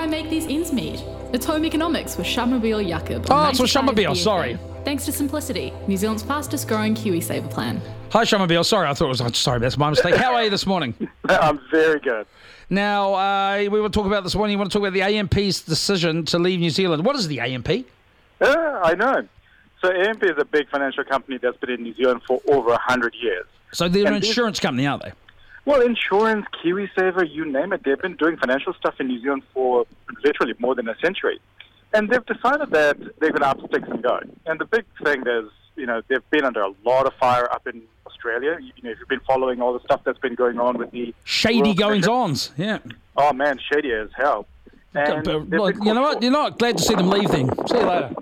I make these ends meet. It's Home Economics with Shamobile Jakob. Oh, it's with Shamobile, sorry. Thanks to Simplicity, New Zealand's fastest growing KiwiSaver plan. Hi, Shamobile. Sorry, I thought it was... Sorry, that's my mistake. How are you this morning? I'm very good. Now, we want to talk about this morning. You want to talk about the AMP's decision to leave New Zealand. What is the AMP? I know. So AMP is a big financial company that's been in New Zealand for over 100 years. So they're an insurance company, aren't they? Well, insurance, KiwiSaver, you name it. They've been doing financial stuff in New Zealand for literally more than a century. And they've decided that they're going to up sticks and go. And the big thing is, they've been under a lot of fire up in Australia. If you've been following all the stuff that's been going on with the... Shady goings-ons, yeah. Oh, man, shady as hell. And you know what? You're not glad to see them leave then. See you later.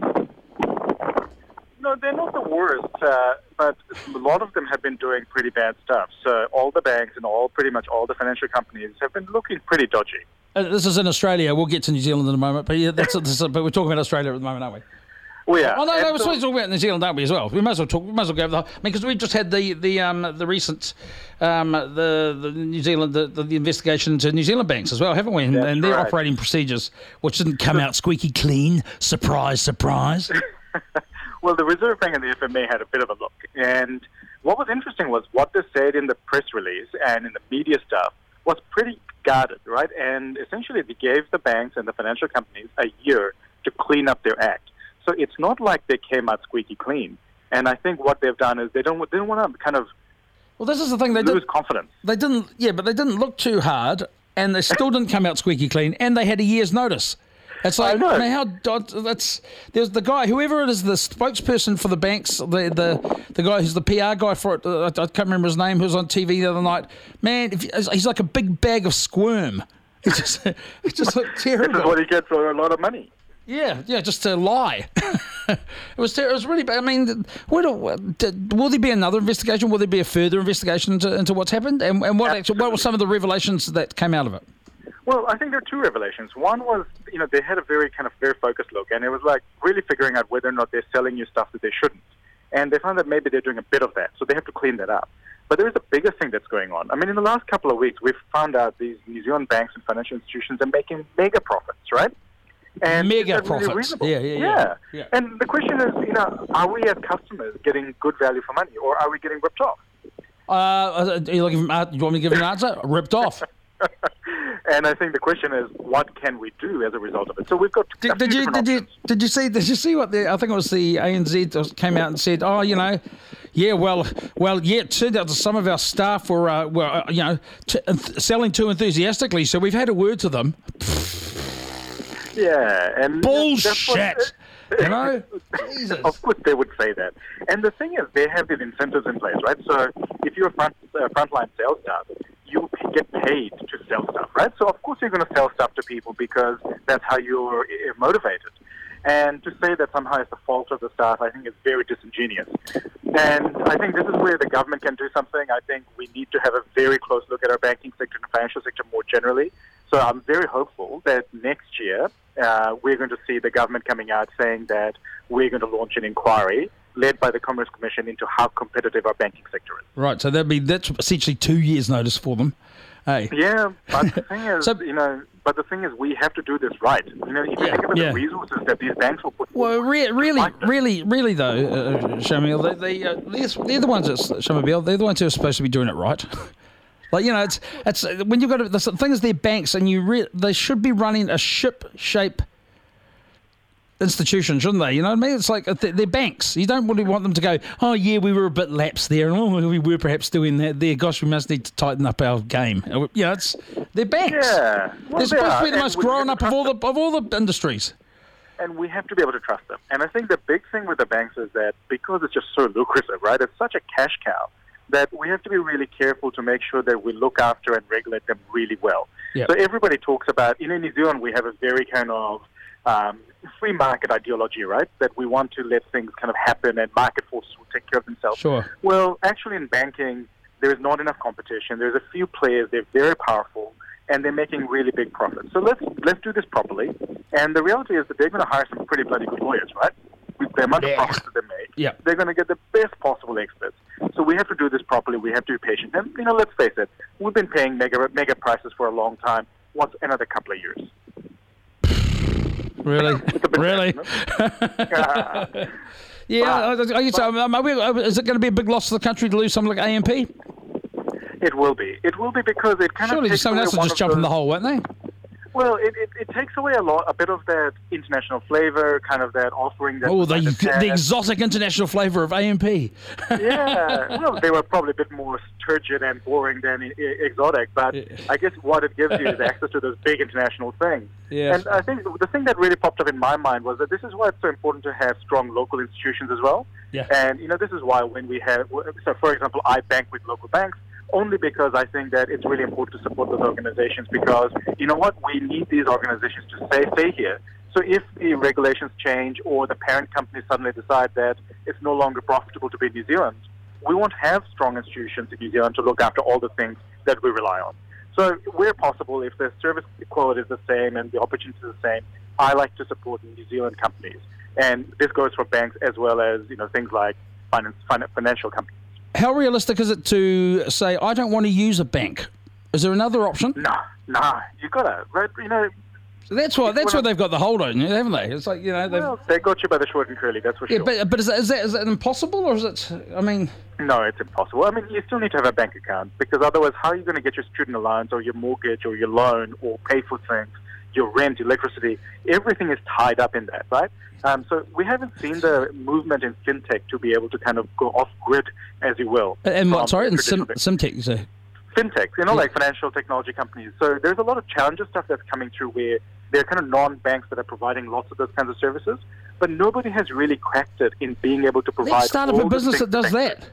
No, they're not the worst, but a lot of them have been doing pretty bad stuff. So all the banks and pretty much all the financial companies have been looking pretty dodgy. This is in Australia. We'll get to New Zealand in a moment, but yeah, but we're talking about Australia at the moment, aren't we? We are. Oh no, we're supposed to talk about New Zealand, aren't we, as well? We might as well go over the whole... because we've just had the recent the New Zealand the investigation into New Zealand banks as well, haven't we? And their operating procedures, which didn't come out squeaky clean. Surprise, surprise. Well, the Reserve Bank and the FMA had a bit of a look, and what was interesting was what they said in the press release and in the media stuff was pretty guarded, right? And essentially, they gave the banks and the financial companies a year to clean up their act. So it's not like they came out squeaky clean. And I think what they've done is they don't want to kind of this is the thing, they lose confidence. They didn't, but they didn't look too hard, and they still didn't come out squeaky clean, and they had a year's notice. It's like, there's the guy, whoever it is, the spokesperson for the banks, the guy who's the PR guy for it, I can't remember his name, who was on TV the other night. Man, he's like a big bag of squirm. It just looked terrible. This is what he gets for a lot of money. Yeah, just to lie. It was really bad. I mean, will there be another investigation? Will there be a further investigation into what's happened? And what were some of the revelations that came out of it? Well, I think there are two revelations. One was, they had a very focused look, and it was like really figuring out whether or not they're selling you stuff that they shouldn't. And they found that maybe they're doing a bit of that, so they have to clean that up. But there is a bigger thing that's going on. I mean, in the last couple of weeks, we've found out these New Zealand banks and financial institutions are making mega profits, right? And mega profits. Really yeah. And the question is, are we as customers getting good value for money, or are we getting ripped off? Do you want me to give you an answer? Ripped off. And I think the question is, what can we do as a result of it? So we've got. Did you see what I think it was the ANZ came out and said, it turned out that some of our staff were selling too enthusiastically, so we've had a word to them. Yeah, and bullshit. Jesus. Of course they would say that. And the thing is, they have these incentives in place, right? So if you're a frontline sales staff, you get paid to sell stuff, right? So of course you're going to sell stuff to people because that's how you're motivated. And to say that somehow it's the fault of the staff, I think is very disingenuous. And I think this is where the government can do something. I think we need to have a very close look at our banking sector and financial sector more generally. So I'm very hopeful that next year we're going to see the government coming out saying that we're going to launch an inquiry led by the Commerce Commission into how competitive our banking sector is. Right, so that's essentially 2 years' notice for them. Hey. Yeah, but the thing is, we have to do this right. If you think about the resources that these banks will put forward. Well, really though, Shamobile, they're the ones they're the ones who are supposed to be doing it right. It's when you've got the thing is they're banks, and they should be running a ship-shape institution, shouldn't they? You know what I mean? It's like they're banks. You don't really want them to go, oh yeah, we were a bit lax there, and we were perhaps doing that there. Gosh, we must need to tighten up our game. They're banks. Yeah, they're supposed to be the most grown up of all the industries. And we have to be able to trust them. And I think the big thing with the banks is that because it's just so lucrative, right? It's such a cash cow that we have to be really careful to make sure that we look after and regulate them really well. Yep. So everybody talks about, in New Zealand, we have a very kind of free market ideology, right? That we want to let things kind of happen and market forces will take care of themselves. Sure. Well, actually in banking, there is not enough competition. There's a few players. They're very powerful, and they're making really big profits. So let's do this properly. And the reality is that they're going to hire some pretty bloody good lawyers, right? With the amount of profits that they make, they're going to get the best possible experts. So we have to do this properly. We have to be patient. And, let's face it, we've been paying mega prices for a long time. What's another couple of years? Really? Really? Yeah. Is it going to be a big loss to the country to lose something like AMP? It will be. It will be because it kind Surely of takes someone away else will just jump in the hole, won't they? Well, it takes away a bit of that international flavor, kind of that offering. That the exotic international flavor of AMP. Yeah, well, they were probably a bit more turgid and boring than exotic, but I guess what it gives you is access to those big international things. Yeah. And I think the thing that really popped up in my mind was that this is why it's so important to have strong local institutions as well. Yeah. And, this is why when we have, so for example, I bank with local banks, only because I think that it's really important to support those organizations because, you know what, we need these organizations to stay here. So if the regulations change or the parent companies suddenly decide that it's no longer profitable to be in New Zealand, we won't have strong institutions in New Zealand to look after all the things that we rely on. So where possible, if the service quality is the same and the opportunity is the same, I like to support New Zealand companies. And this goes for banks as well as, things like financial companies. How realistic is it to say, I don't want to use a bank? Is there another option? No, you've got to, right? So that's why they've got the hold on you, haven't they? It's like, well, they got you by the short and curly, that's for sure. But is that impossible, or is it, No, it's impossible. You still need to have a bank account, because otherwise how are you going to get your student allowance or your mortgage or your loan or pay for things, your rent, electricity? Everything is tied up in that, right? So we haven't seen the movement in fintech to be able to kind of go off-grid, as you will. And what, sorry? And SimTech, you say? Fintech, like financial technology companies. So there's a lot of challenger stuff that's coming through where they're kind of non-banks that are providing lots of those kinds of services, but nobody has really cracked it in being able to provide. Let's start up a business that does that.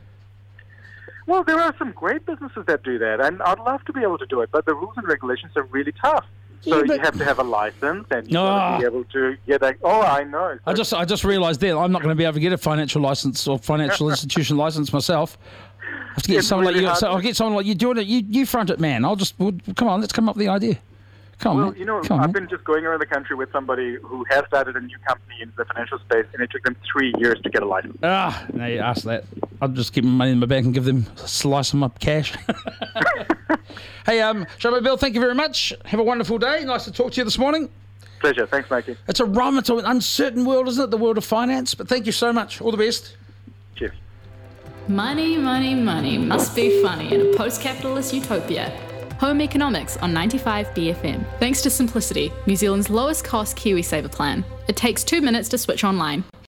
Well, there are some great businesses that do that, and I'd love to be able to do it, but the rules and regulations are really tough. So you have to have a license, and you have to be able to get that. Oh, I know. So I just realised that I'm not going to be able to get a financial license or financial institution license myself. I have to get someone like you. So I'll get someone like you doing it. You front it, man. Come on. Let's come up with the idea. Come on. Well, I've been just going around the country with somebody who has started a new company in the financial space, and it took them 3 years to get a license. No, you ask that. I'll just keep my money in my bank and give them, slice them up cash. Hey, Shamo Bill, thank you very much. Have a wonderful day. Nice to talk to you this morning. Pleasure. Thanks, Mikey. It's an uncertain world, isn't it? The world of finance. But thank you so much. All the best. Cheers. Money, money, money must be funny in a post-capitalist utopia. Home Economics on 95BFM. Thanks to Simplicity, New Zealand's lowest cost KiwiSaver plan. It takes 2 minutes to switch online.